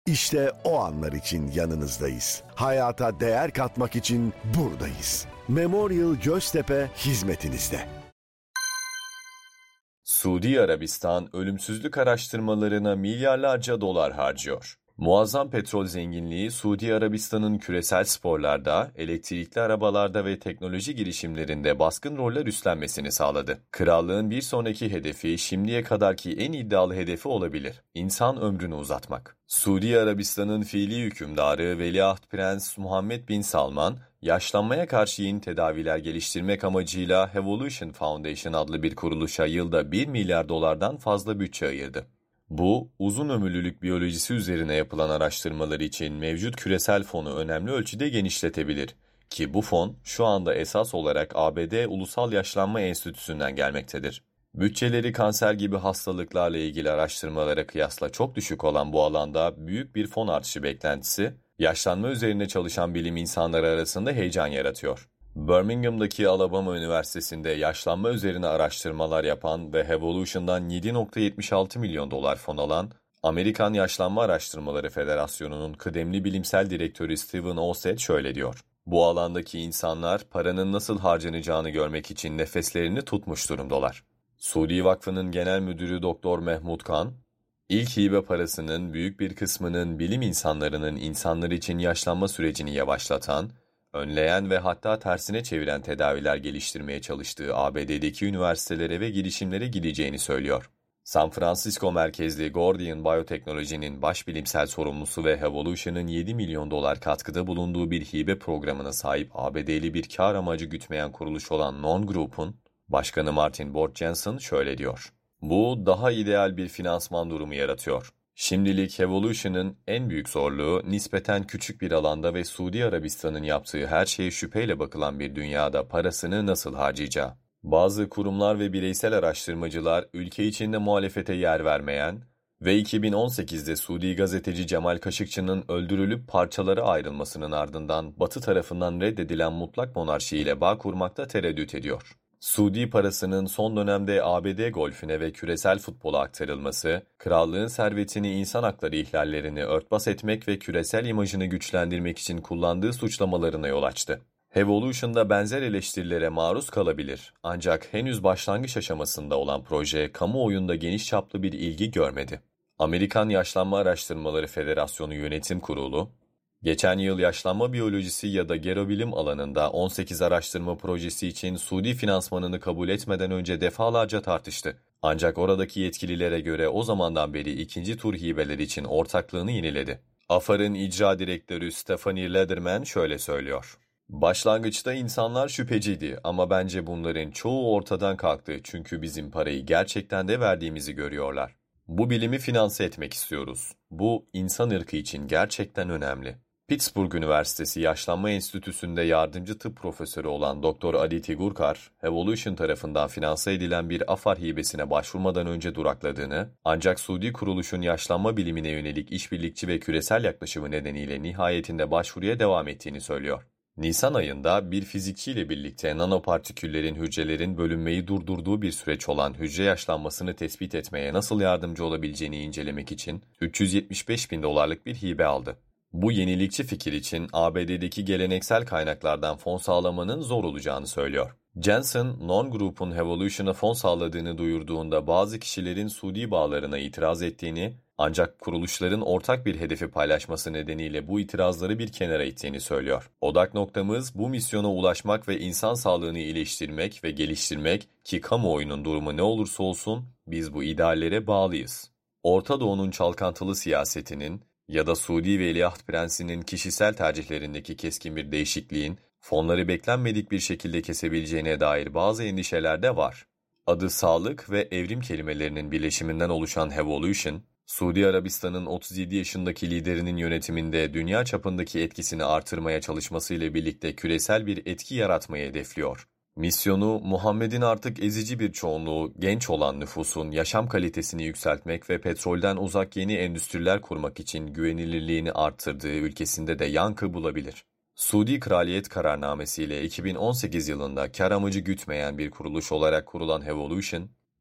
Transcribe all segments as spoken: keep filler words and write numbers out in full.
İşte o anlar için yanınızdayız. Hayata değer katmak için buradayız. Memorial Göztepe hizmetinizde. Suudi Arabistan ölümsüzlük araştırmalarına milyarlarca dolar harcıyor. Muazzam petrol zenginliği Suudi Arabistan'ın küresel sporlarda, elektrikli arabalarda ve teknoloji girişimlerinde baskın roller üstlenmesini sağladı. Krallığın bir sonraki hedefi şimdiye kadarki en iddialı hedefi olabilir. İnsan ömrünü uzatmak. Suudi Arabistan'ın fiili hükümdarı Veliaht Prens Muhammed Bin Salman, yaşlanmaya karşı yeni tedaviler geliştirmek amacıyla Hevolution Foundation adlı bir kuruluşa yılda bir milyar dolardan fazla bütçe ayırdı. Bu, uzun ömürlülük biyolojisi üzerine yapılan araştırmalar için mevcut küresel fonu önemli ölçüde genişletebilir. Ki bu fon şu anda esas olarak A B D Ulusal Yaşlanma Enstitüsü'nden gelmektedir. Bütçeleri kanser gibi hastalıklarla ilgili araştırmalara kıyasla çok düşük olan bu alanda büyük bir fon artışı beklentisi, yaşlanma üzerine çalışan bilim insanları arasında heyecan yaratıyor. Birmingham'daki Alabama Üniversitesi'nde yaşlanma üzerine araştırmalar yapan ve Hevolution'dan yedi virgül yetmiş altı milyon dolar fon alan Amerikan Yaşlanma Araştırmaları Federasyonu'nun kıdemli bilimsel direktörü Stephen Oset şöyle diyor. Bu alandaki insanlar paranın nasıl harcanacağını görmek için nefeslerini tutmuş durumdalar. Suudi Vakfı'nın genel müdürü Doktor Mehmut Kan, ilk hibe parasının büyük bir kısmının bilim insanlarının insanlar için yaşlanma sürecini yavaşlatan, önleyen ve hatta tersine çeviren tedaviler geliştirmeye çalıştığı A B D'deki üniversitelere ve girişimlere gideceğini söylüyor. San Francisco merkezli Gordian Biyoteknoloji'nin baş bilimsel sorumlusu ve Hevolution'ın yedi milyon dolar katkıda bulunduğu bir hibe programına sahip A B D'li bir kar amacı gütmeyen kuruluş olan Non Group'un başkanı Martin Borg-Jensen şöyle diyor. Bu daha ideal bir finansman durumu yaratıyor. Şimdilik Hevolution'ın en büyük zorluğu nispeten küçük bir alanda ve Suudi Arabistan'ın yaptığı her şeye şüpheyle bakılan bir dünyada parasını nasıl harcayacağı. Bazı kurumlar ve bireysel araştırmacılar ülke içinde muhalefete yer vermeyen ve iki bin on sekizde Suudi gazeteci Cemal Kaşıkçı'nın öldürülüp parçalara ayrılmasının ardından Batı tarafından reddedilen mutlak monarşi ile bağ kurmakta tereddüt ediyor. Suudi parasının son dönemde A B D golfüne ve küresel futbola aktarılması, krallığın servetini insan hakları ihlallerini örtbas etmek ve küresel imajını güçlendirmek için kullandığı suçlamalarına yol açtı. Hevolution'da benzer eleştirilere maruz kalabilir, ancak henüz başlangıç aşamasında olan proje kamuoyunda geniş çaplı bir ilgi görmedi. Amerikan Yaşlanma Araştırmaları Federasyonu Yönetim Kurulu, geçen yıl yaşlanma biyolojisi ya da gerobilim alanında on sekiz araştırma projesi için Suudi finansmanını kabul etmeden önce defalarca tartıştı. Ancak oradaki yetkililere göre o zamandan beri ikinci tur hibeler için ortaklığını yeniledi. A F A R'ın icra direktörü Stephanie Lederman şöyle söylüyor. Başlangıçta insanlar şüpheciydi ama bence bunların çoğu ortadan kalktı çünkü bizim parayı gerçekten de verdiğimizi görüyorlar. Bu bilimi finanse etmek istiyoruz. Bu insan ırkı için gerçekten önemli. Pittsburgh Üniversitesi Yaşlanma Enstitüsü'nde yardımcı tıp profesörü olan Doktor Aditi Gurkar, Hevolution tarafından finanse edilen bir A F A R hibesine başvurmadan önce durakladığını, ancak Suudi kuruluşun yaşlanma bilimine yönelik işbirlikçi ve küresel yaklaşımı nedeniyle nihayetinde başvuruya devam ettiğini söylüyor. Nisan ayında bir fizikçiyle birlikte nanopartiküllerin hücrelerin bölünmeyi durdurduğu bir süreç olan hücre yaşlanmasını tespit etmeye nasıl yardımcı olabileceğini incelemek için üç yüz yetmiş beş bin dolarlık bir hibe aldı. Bu yenilikçi fikir için A B D'deki geleneksel kaynaklardan fon sağlamanın zor olacağını söylüyor. Jensen, Non Group'un Hevolution'a fon sağladığını duyurduğunda bazı kişilerin Suudi bağlarına itiraz ettiğini, ancak kuruluşların ortak bir hedefi paylaşması nedeniyle bu itirazları bir kenara ittiğini söylüyor. Odak noktamız bu misyona ulaşmak ve insan sağlığını iyileştirmek ve geliştirmek ki kamuoyunun durumu ne olursa olsun biz bu ideallere bağlıyız. Orta Doğu'nun çalkantılı siyasetinin ya da Suudi Veliaht Prensi'nin kişisel tercihlerindeki keskin bir değişikliğin fonları beklenmedik bir şekilde kesebileceğine dair bazı endişeler de var. Adı sağlık ve evrim kelimelerinin birleşiminden oluşan Hevolution, Suudi Arabistan'ın otuz yedi yaşındaki liderinin yönetiminde dünya çapındaki etkisini artırmaya çalışmasıyla birlikte küresel bir etki yaratmayı hedefliyor. Misyonu, Muhammed'in artık ezici bir çoğunluğu genç olan nüfusun yaşam kalitesini yükseltmek ve petrolden uzak yeni endüstriler kurmak için güvenilirliğini arttırdığı ülkesinde de yankı bulabilir. Suudi Kraliyet Kararnamesi ile iki bin on sekiz yılında kar amacı gütmeyen bir kuruluş olarak kurulan Hevolution,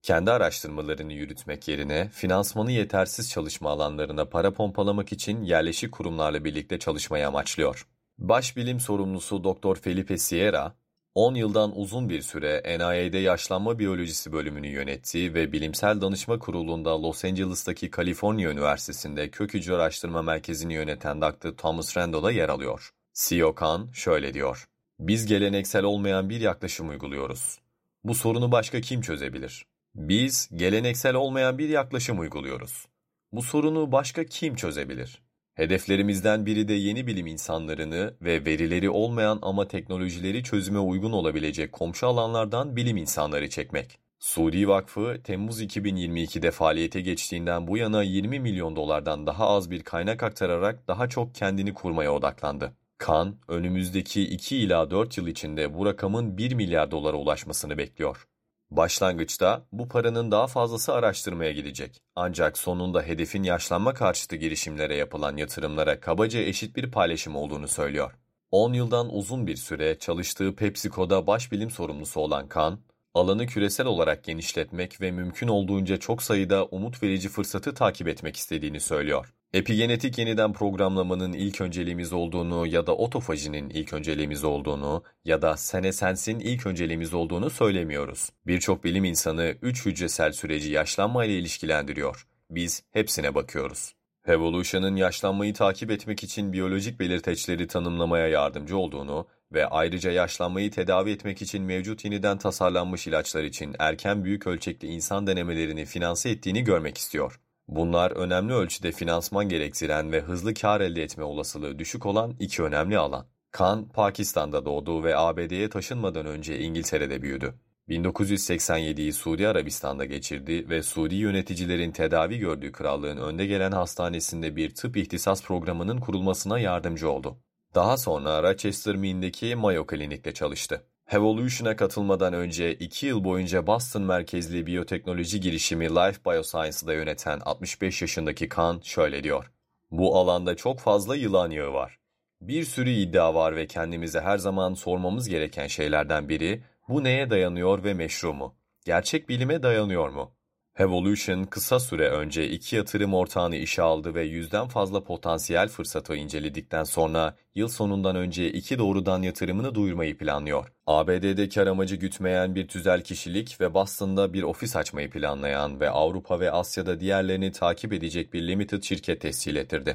Kendi araştırmalarını yürütmek yerine finansmanı yetersiz çalışma alanlarına para pompalamak için yerleşik kurumlarla birlikte çalışmayı amaçlıyor. Başbilim sorumlusu Doktor Felipe Sierra, on yıldan uzun bir süre N I A'de yaşlanma biyolojisi bölümünü yönettiği ve Bilimsel Danışma Kurulu'nda Los Angeles'taki Kaliforniya Üniversitesi'nde kök hücre araştırma merkezini yöneten Doktor Thomas Randall'a yer alıyor. C E O Khan şöyle diyor: "Biz geleneksel olmayan bir yaklaşım uyguluyoruz. Bu sorunu başka kim çözebilir? Biz geleneksel olmayan bir yaklaşım uyguluyoruz. Bu sorunu başka kim çözebilir? Hedeflerimizden biri de yeni bilim insanlarını ve verileri olmayan ama teknolojileri çözüme uygun olabilecek komşu alanlardan bilim insanları çekmek." Suudi Vakfı, Temmuz iki bin yirmi iki'de faaliyete geçtiğinden bu yana yirmi milyon dolardan daha az bir kaynak aktararak daha çok kendini kurmaya odaklandı. Khan, önümüzdeki iki ila dört yıl içinde bu rakamın bir milyar dolara ulaşmasını bekliyor. Başlangıçta bu paranın daha fazlası araştırmaya gidecek. Ancak sonunda hedefin yaşlanma karşıtı girişimlere yapılan yatırımlara kabaca eşit bir paylaşım olduğunu söylüyor. on yıldan uzun bir süre çalıştığı PepsiCo'da başbilim sorumlusu olan Khan, alanı küresel olarak genişletmek ve mümkün olduğunca çok sayıda umut verici fırsatı takip etmek istediğini söylüyor. Epigenetik yeniden programlamanın ilk önceliğimiz olduğunu ya da otofajinin ilk önceliğimiz olduğunu ya da senesens'in ilk önceliğimiz olduğunu söylemiyoruz. Birçok bilim insanı üç hücresel süreci yaşlanma ile ilişkilendiriyor. Biz hepsine bakıyoruz. Evolution'ın yaşlanmayı takip etmek için biyolojik belirteçleri tanımlamaya yardımcı olduğunu ve ayrıca yaşlanmayı tedavi etmek için mevcut yeniden tasarlanmış ilaçlar için erken büyük ölçekli insan denemelerini finanse ettiğini görmek istiyor. Bunlar önemli ölçüde finansman gerektiren ve hızlı kar elde etme olasılığı düşük olan iki önemli alan. Khan, Pakistan'da doğdu ve A B D'ye taşınmadan önce İngiltere'de büyüdü. bin dokuz yüz seksen yedi'yi Suudi Arabistan'da geçirdi ve Suudi yöneticilerin tedavi gördüğü krallığın önde gelen hastanesinde bir tıp ihtisas programının kurulmasına yardımcı oldu. Daha sonra Rochester, Maine'deki Mayo Klinik'te çalıştı. Evolution'a katılmadan önce iki yıl boyunca Boston merkezli biyoteknoloji girişimi Life Bioscience'da yöneten altmış beş yaşındaki Khan şöyle diyor: "Bu alanda çok fazla yılan yağı var. Bir sürü iddia var ve kendimize her zaman sormamız gereken şeylerden biri, bu neye dayanıyor ve meşru mu? Gerçek bilime dayanıyor mu?" Evolution kısa süre önce iki yatırım ortağını işe aldı ve yüzden fazla potansiyel fırsatı inceledikten sonra yıl sonundan önce iki doğrudan yatırımını duyurmayı planlıyor. A B D'de kar amacı gütmeyen bir tüzel kişilik ve Boston'da bir ofis açmayı planlayan ve Avrupa ve Asya'da diğerlerini takip edecek bir limited şirket tescil ettirdi.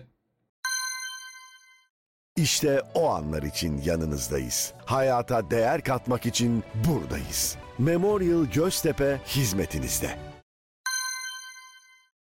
İşte o anlar için yanınızdayız. Hayata değer katmak için buradayız. Memorial Göztepe hizmetinizde.